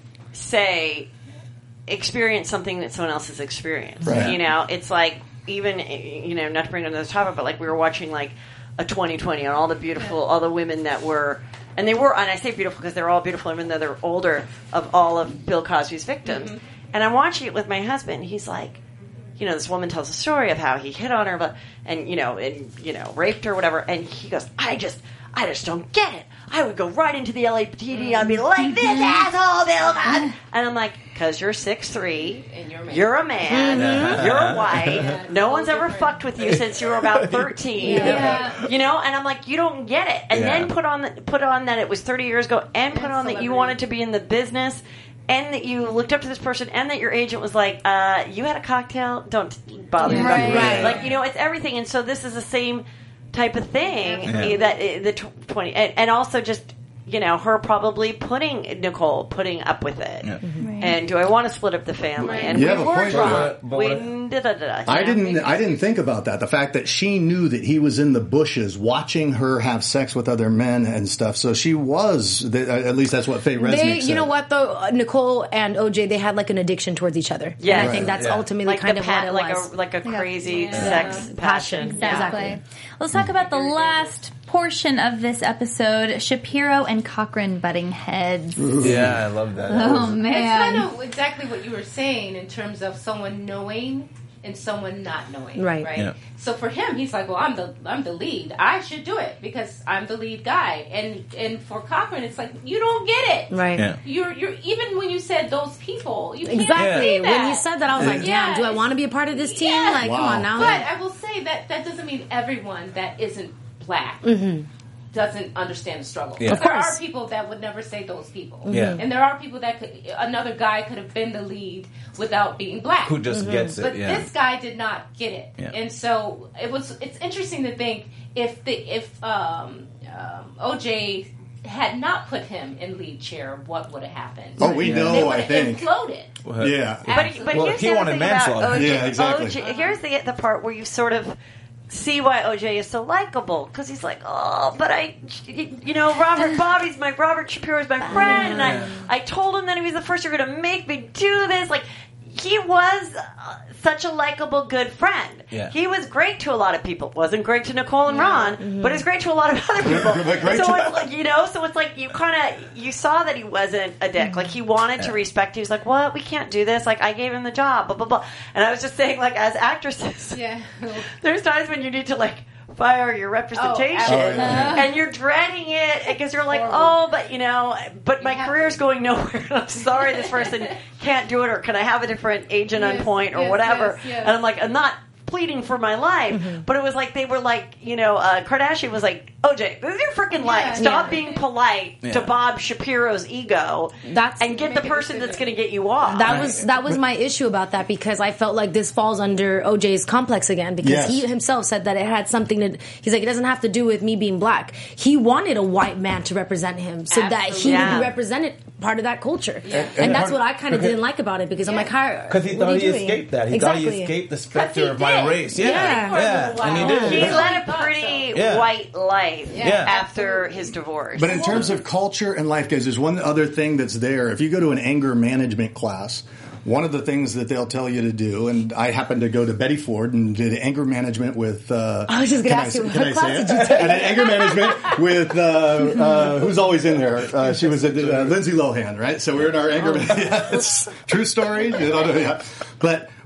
say experience something that someone else has experienced. Right. You know, it's like even you know, not to bring another topic, but like we were watching like a twenty twenty on all the beautiful, all the women that were, and they were, and I say beautiful because they're all beautiful women, though they're older, of all of Bill Cosby's victims. Mm-hmm. And I'm watching it with my husband. He's like, you know, this woman tells a story of how he hit on her, but and you know, and you know, raped her, or whatever. And he goes, I just, I just don't get it. I would go right into the L A P D. I'd be like, this asshole, Bill Cosby. And I'm like, because you're six three, And you're a man. you're a man, Mhm. you're white. Yeah. No one's ever fucked with you since you were about thirteen. Yeah. You know, and I'm like, you don't get it. And Yeah. then put on the, put on that it was thirty years ago, and put And on that you celebrity. wanted to be in the business. And that you looked up to this person, and that your agent was like, uh, "You had a cocktail. Don't bother." Yeah. Right. Right. Like you know, it's everything. And so this is the same type of thing Yeah. that uh, the tw- twenty, and, and also just you know her probably putting Nicole putting up with it. Yeah. And do I want to split up the family? And You we have a were point. drunk. But- but we what- da, da, da, da, I you know? didn't. I didn't think about that. The fact that she knew that he was in the bushes, watching her have sex with other men and stuff. So she was. At least that's what Faye Resnick They, said. you know what though, uh, Nicole and O J, they had like an addiction towards each other. Yeah. and I Right. think that's Yeah. ultimately Like kind the of pa- what it like was. a like a crazy Yeah. sex Passion. passion. Exactly. Exactly. Let's talk about the last portion of this episode: Shapiro and Cochran butting heads. Yeah, I love that. That Oh was- It's man! kind of exactly what you were saying in terms of someone knowing and someone not knowing. Right. Right. Yeah. So for him, he's like, "Well, I'm the I'm the lead. I should do it because I'm the lead guy." And and for Cochran, it's like you don't get it. Right. Yeah. You're you're even when you said those people, you can't Exactly. say that. When you said that, I was like, Yeah. damn, do I want to be a part of this team? Yeah. Like, come Wow. on now. But I will say that that doesn't mean everyone that isn't black doesn't understand the struggle. Yeah. Of There course. are people that would never say those people. Yeah. And there are people that could, another guy could have been the lead without being black. Who just gets it? But Yeah. this guy did not get it, Yeah. and so it was. It's interesting to think if the if um, um, O J had not put him in lead chair, what would have happened? Oh, we Yeah. know, They would I have think. imploded. Well, Yeah. But, but Well, here's he the other wanted thing manslaughter. about O J. Yeah, exactly. O J here's the the part where you sort of see why O J is so likable because he's like, oh, but I, you know, Robert Bobby's my Robert Shapiro's my friend, and I I told him that he was the first you're going to make me do this, like. He was uh, such a likable, good friend. Yeah. He was great to a lot of people. Wasn't great to Nicole and Ron, but he's great to a lot of other people. But great so to- it's like, you know, so it's like you kind of you saw that he wasn't a dick. Like he wanted to respect. He was like, "What? We can't do this. Like I gave him the job." Blah blah blah. And I was just saying, like as actresses, Yeah. there's times when you need to like fire your representation, absolutely. and you're dreading it because you're like, "Oh, but you know, but my have career's going nowhere. I'm sorry, this person can't do it, or can I have a different agent on Yes, point, or yes, whatever?" yes, yes. And I'm like, I'm not pleading for my life, but it was like they were like, you know, uh, Kardashian was like, "O J, this is your freaking life. Stop Yeah. being polite Yeah. to Bob Shapiro's ego, That's- and get the Make a person decision. that's going to get you off." That was that was my issue about that because I felt like this falls under O J's complex again because Yes. he himself said that it had something to. He's like, it doesn't have to do with me being black. He wanted a white man to represent him so that he Absolutely. would Yeah. be represented part of that culture, and, And that's part- what I kind of because- didn't like about it because I'm like, how? Because he what thought are he you doing? escaped that. He exactly. thought he escaped the specter he of my did. race. Yeah, Yeah. yeah, For a little while. and he did. He Yeah. led a thought pretty so. Yeah. white life Yeah. after his divorce. But in terms of culture and life, guys, there's one other thing that's there. If you go to an anger management class, one of the things that they'll tell you to do, and I happened to go to Betty Ford and did anger management with. Uh, I was just gonna can ask you, can what I class say it? did you take? I did anger management with uh, uh, who's always in there. Uh, she was at uh, Lindsay Lohan, right? So we're in our anger. Oh. Yeah, it's true story. You know, yeah. But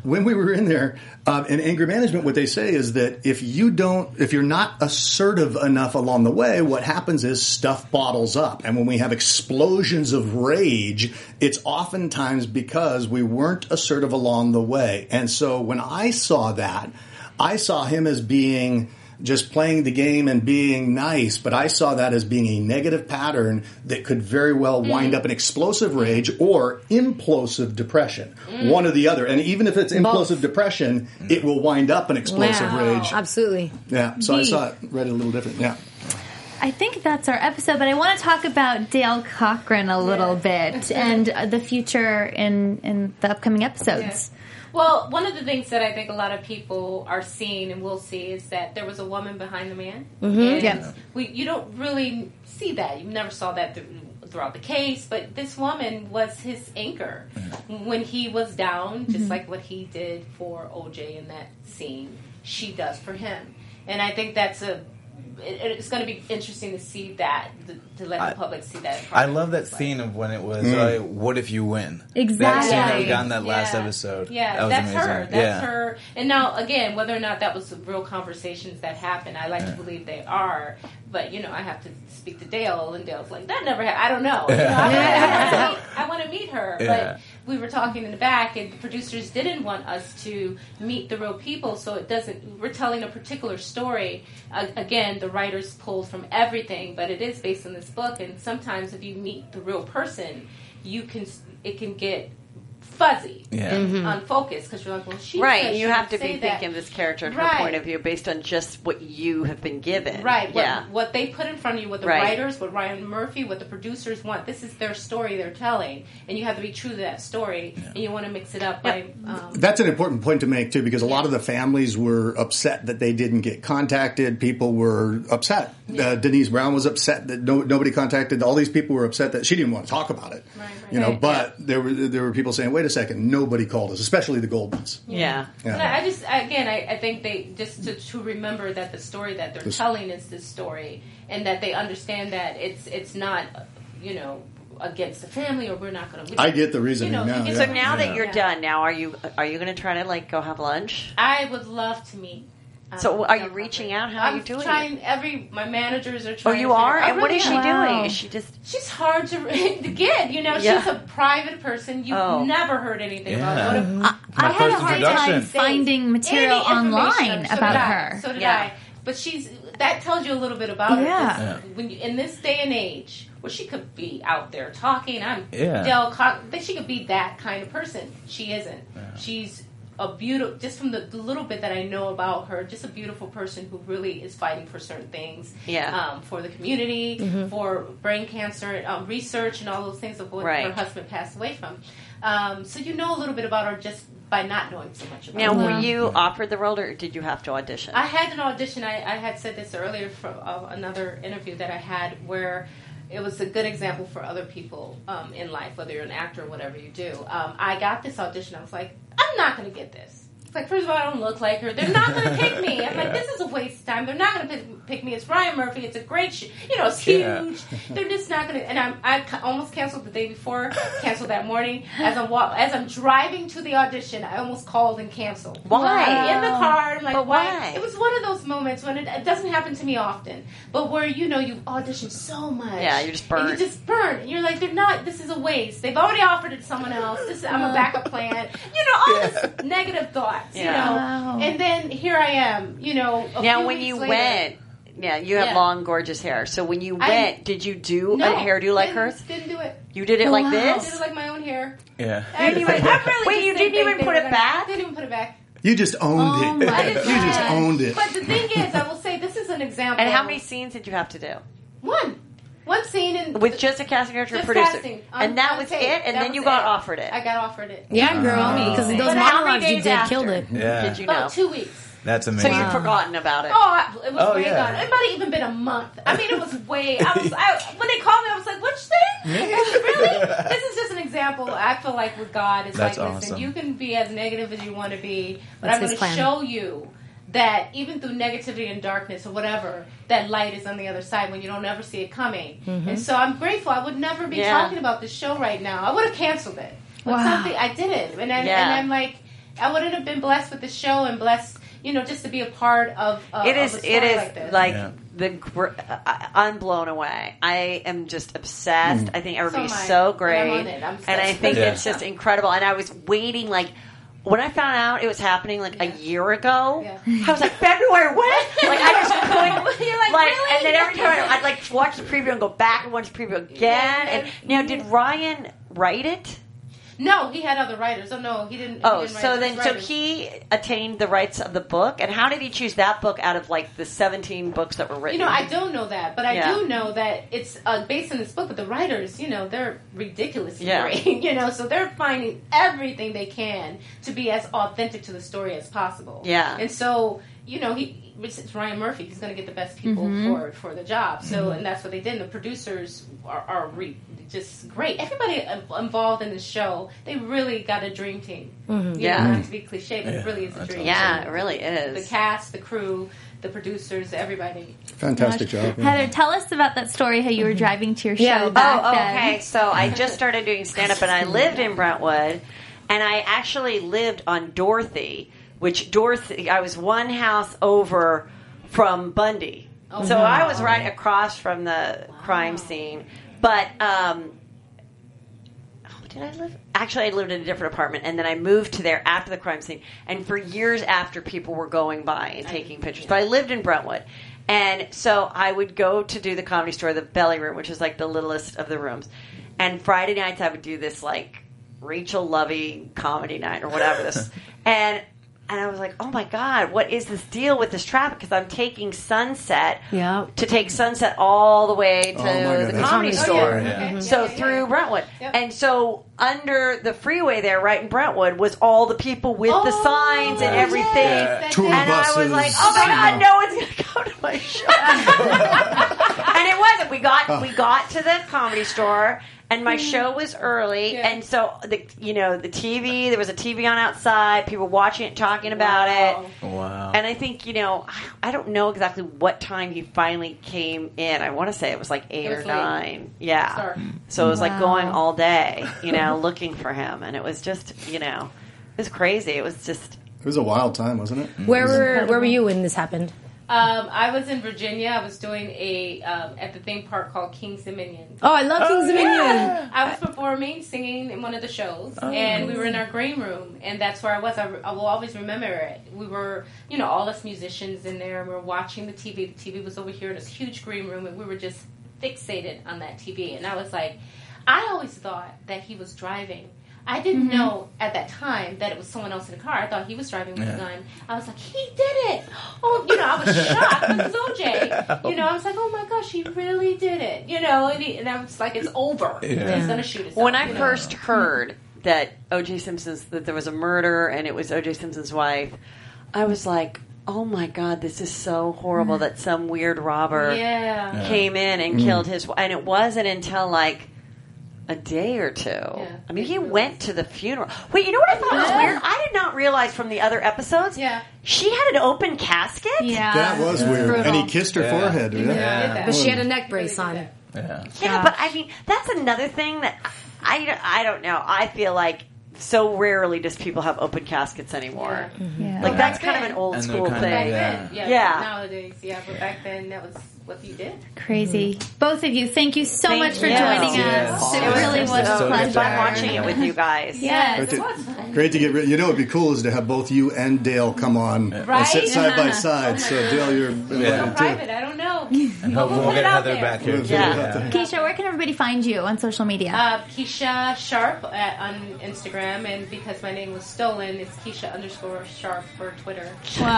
when we were in there, um, in anger management, what they say is that if you don't, if you're not assertive enough along the way, what happens is stuff bottles up. And when we have explosions of rage, it's oftentimes because we weren't assertive along the way. And so when I saw that, I saw him as being just playing the game and being nice, but I saw that as being a negative pattern that could very well wind mm. up in explosive rage or implosive depression. Mm. One or the other. And even if it's implosive Both. depression, it will wind up in explosive wow. rage. Absolutely. Yeah. So I saw it, read it a little different. Yeah. I think that's our episode, but I want to talk about Dale Cochran a little yeah. bit and uh, the future in, in the upcoming episodes. Yeah. Well, one of the things that I think a lot of people are seeing and will see is that there was a woman behind the man. Mm-hmm. And yes. we, you don't really see that. You never saw that th- throughout the case, but this woman was his anchor when he was down, just mm-hmm. like what he did for O J in that scene, she does for him. And I think that's a It, it's going to be interesting to see that, to let the public see that. I love that scene of when it was, mm. uh, what if you win? Exactly. That scene that we got in that yeah. last episode. Yeah, that was that's amazing. her. That's yeah. her. And now, again, whether or not that was the real conversations that happened, I like yeah. to believe they are. But, you know, I have to speak to Dale, and Dale's like, that never happened. I don't know. You know I, I, I want to meet her. Yeah. But we were talking in the back, and the producers didn't want us to meet the real people, so it doesn't, we're telling a particular story. Uh, again, the writers pulled from everything, but it is based on this book, and sometimes if you meet the real person, you can, it can get fuzzy yeah. and Mm-hmm. unfocused, because you're like, well, she right, said you she have to would say be that. thinking of this character and her Right. point of view based on just what you have been given. Right. What, Yeah. what they put in front of you, what the Right. writers, what Ryan Murphy, what the producers want. This is their story they're telling, and you have to be true to that story, yeah. and you want to mix it up by... Um, That's an important point to make, too, because a lot of the families were upset that they didn't get contacted. People were upset. Yeah. Uh, Denise Brown was upset that no, nobody contacted. All these people were upset that she didn't want to talk about it. Right, right. You know, Right. but there were there were people saying, wait a second, nobody called us, especially the Goldmans. Yeah. But I just, again, I, I think they, just to, to remember that the story that they're This- telling is this story, and that they understand that it's it's not, you know, against the family, or we're not going to... I get the reasoning you know, now, you get- yeah. So now Yeah. that you're Yeah. done, now are you are you going to try to like go have lunch? I would love to meet. Um, So are you Dale reaching Cochran. out? How are I'm you doing trying every... My managers are Oh, trying you to figure- are? I And what really is she am. Wow. doing? Is she just... She's hard to, to get, you know. Yeah. She's a private person. You've Oh. never heard anything Yeah. about her. What if- I had a first hard introduction. time finding material Any information online of- so about did I. her. So did Yeah. I. But she's that tells you a little bit about Yeah. her. Yeah. When you, in this day and age, where she could be out there talking, I'm Yeah. Del Co- that she could be that kind of person. She isn't. She's a beautiful, just from the, the little bit that I know about her, just a beautiful person who really is fighting for certain things. Yeah. Um, for the community, for brain cancer um, research, and all those things of what Right. her husband passed away from. Um, so you know a little bit about her just by not knowing so much about Now, her. were you offered the role, or did you have to audition? I had an audition. I, I had said this earlier from uh, another interview that I had, where it was a good example for other people um, in life, whether you're an actor or whatever you do. Um, I got this audition. I was like, I'm not going to get this. It's like, first of all, I don't look like her. They're not going to pick me. I'm like, this is a waste of time. They're not going to pick, pick me. It's Ryan Murphy. It's a great show. You know, it's huge. Yeah. They're just not going to. And I'm, I ca- almost canceled the day before, canceled that morning. As I'm wa- as I'm driving to the audition, I almost called and canceled. Why? In the car, I'm like, But why? It was one of those moments when it, it doesn't happen to me often, but where, you know, you've auditioned so much. Yeah, you're just And burnt. you just burn. And you're like, they're not, this is a waste. They've already offered it to someone else. This is, I'm a backup plan. You know, all this negative thoughts, you Yeah. know. Wow. And then here I am, you know, a now, few when weeks you later. went, yeah, you have Yeah. long, gorgeous hair. So when you I- went, did you do No, a hairdo like didn't- hers? Didn't do it. You did it like Wow. I this? did it like my own hair. Yeah. I didn't even, I really Wait, just you didn't didn't think even they put were it gonna- back? Didn't even put it back. You just owned Oh it. my you just God. owned it. But the thing is, I will say, this is an example. And how many scenes did you have to do? One. One scene in With just a casting director and just producer? casting. On- and that on was tape. it? And That then you was got it. offered it? I got offered it. Yeah, girl. Because those But how many monologues you days did after killed it. Yeah. Did you know? About two weeks. That's So amazing. you'd forgotten about it. Oh, I, it was Oh, way yeah. gone. It might have even been a month. I mean, it was way. I was I, when they called me, I was like, "Which thing? Really? This is just an example." I feel like with God, it's That's like, listen, awesome. you can be as negative as you want to be, but That's I'm his going to plan. show you that even through negativity and darkness or whatever, that light is on the other side when you don't ever see it coming. Mm-hmm. And so I'm grateful. I would never be Yeah. talking about this show right now. I would have canceled it. But Wow. something I didn't, and I, Yeah. and I'm like. I wouldn't have been blessed with the show and blessed, you know, just to be a part of. Uh, it is. Of a story it is like, this. like Yeah. the. Gr- I- I'm blown away. I am just obsessed. I think everybody's So am I. so And great, I'm on it. I'm and I obsessed. think Yeah. it's just incredible. And I was waiting like. When I found out it was happening like a year ago, Yeah. I was like, February, what? Like, I just couldn't. You're like, really? And then every time I, I'd like watch the preview and go back and watch the preview again. Yeah. And now, did Ryan write it? No, he had other writers. Oh no, he didn't. Oh, he didn't so write then, those so writers. he attained the rights of the book. And how did he choose that book out of like the seventeen books that were written? You know, I don't know that, but I Yeah. do know that it's uh, based on this book. But the writers, you know, they're ridiculously Yeah. great. You know, so they're finding everything they can to be as authentic to the story as possible. Yeah. and so you know, he it's Ryan Murphy. He's going to get the best people for for the job. So, and that's what they did. And the producers are, are re, just great. Everybody involved in the show, they really got a dream team. You Yeah. know, not to be cliche, but Yeah, it really is a that's dream. Yeah, team. it really is. The cast, the crew, the producers, everybody. Fantastic job. yeah. Heather, tell us about that story. How you were driving to your show Yeah. back Oh, then. okay. So I just started doing stand up and I lived in Brentwood and I actually lived on Dorothy, which Dorothy, I was one house over from Bundy. So I was right across from the crime scene. But, um, oh, did I live? Actually, I lived in a different apartment and then I moved to there after the crime scene. And for years after, people were going by and taking pictures. But I lived in Brentwood. And so I would go to do the Comedy Store, the belly room, which is like the littlest of the rooms. And Friday nights I would do this like Rachel Lovey comedy night or whatever this. and and I was like, oh my God, what is this deal with this traffic? Because I'm taking Sunset Yeah. to take Sunset all the way to Oh my God, the that's Comedy crazy. Store. Oh, yeah. Okay. So Yeah, yeah, through yeah. Brentwood. Yep. And so under the freeway there, right in Brentwood, was all the people with the Oh, signs and yes, everything. that Tour did. And I was buses, like, oh my you God, know. no one's going to go to my show. And it wasn't. We got we got to the Comedy Store, and my show was early, Yeah. and so the you know the T V, there was a T V on outside, people watching it, talking about Wow. it. Wow. And I think, you know, I don't know exactly what time he finally came in. I want to say it was like eight It was or late. nine. Yeah. Start. So it was like Wow. going all day, you know, looking for him. And it was just, you know, it was crazy. It was just, It was a wild time, wasn't it? Where were Where were you when this happened? Um, I was in Virginia. I was doing a um, at the theme park called King's Dominion. Oh, I love King's Dominion. Yeah. I was performing, singing in one of the shows, and we were in our green room, and that's where I was. I, I will always remember it. We were, you know, all us musicians in there, and we were watching the T V. The T V was over here in this huge green room, and we were just fixated on that T V. And I was like, I always thought that he was driving. I didn't know at that time that it was someone else in the car. I thought he was driving with Yeah. the gun. I was like, he did it. Oh, you know, I was shocked. This is O J. You know, I was like, oh my gosh, he really did it. You know, and, he, and I was like, it's over. Yeah. He's going to shoot himself. when I you know? first heard that O J Simpson's, that there was a murder and it was O J Simpson's wife, I was like, oh my God, this is so horrible that some weird robber Yeah. came in and killed his wife. And it wasn't until like a day or two. I mean, he went to the funeral. Wait, you know what I thought was Yeah. weird? I did not realize from the other episodes. Yeah. She had an open casket. Yeah. That was weird. Brutal. And he kissed her Yeah. forehead. Yeah. Yeah. But she had a neck brace on. Yeah. Yeah, but I mean, that's another thing that I, I don't know. I feel like so rarely does people have open caskets anymore. Yeah. Like Well, that's back kind of then- an old And they're school kind of- thing. Back Yeah. then, yeah. Yeah. Nowadays, yeah, but back then that was what you did. Crazy. Both of you, thank you so Thank much for you. joining Yes. us. It Yes. really Yes. was a So pleasure. good Fun watching it with you guys. Yes. Great It to, was fun. great to get rid. You know, it'd be cool is to have both you and Dale come on and Right? sit side by side. So Dale, you're So invited too. private, I don't know. And hope We'll we'll put get it out Heather there. back here. too. Yeah. Keisha, where can everybody find you on social media? Uh, Keisha Sharp at, on Instagram, and because my name was stolen, it's Keisha underscore Sharp for Twitter.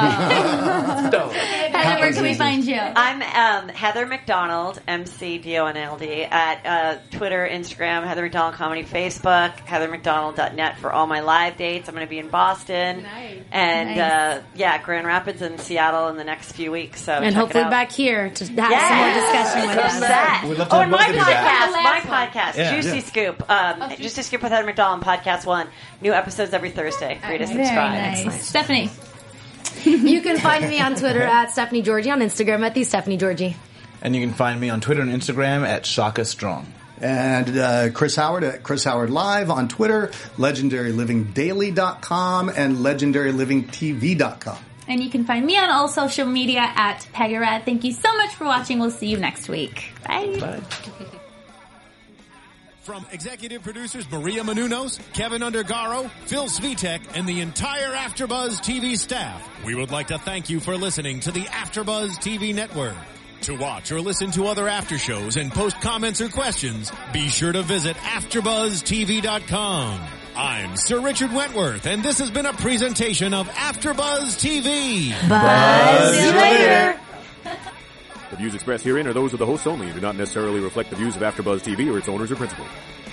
Wow. Dope. Heather, where can we find you? I'm um, Heather McDonald, M C D O N L D, at uh, Twitter, Instagram, Heather McDonald Comedy, Facebook, heather mcdonald dot net for all my live dates. I'm going to be in Boston. Nice. And, Nice. uh, yeah, Grand Rapids and Seattle in the next few weeks. So And check hopefully it out. back here to have Yes. some more discussion with So us. sad. We'd love to oh, have and both my of you back. podcast, my Last one. podcast, Yeah. Juicy Yeah. Scoop, um, Juicy Scoop with Heather McDonald, podcast one. New episodes every Thursday. Free to Very Very subscribe. nice. Stephanie. You can find me on Twitter at Stephanie Georgie, on Instagram at the Stephanie Georgie. And you can find me on Twitter and Instagram at Shaka Strong. And uh, Chris Howard at Chris Howard Live on Twitter, legendary living daily dot com, and legendary living t v dot com. And you can find me on all social media at Pegarad. Thank you so much for watching. We'll see you next week. Bye. Bye. From executive producers Maria Menounos, Kevin Undergaro, Phil Svitek, and the entire AfterBuzz T V staff, we would like to thank you for listening to the AfterBuzz T V network. To watch or listen to other after shows and post comments or questions, be sure to visit after buzz t v dot com. I'm Sir Richard Wentworth, and this has been a presentation of AfterBuzz T V. Buzz you later. The views expressed herein are those of the hosts only and do not necessarily reflect the views of AfterBuzz T V or its owners or principals.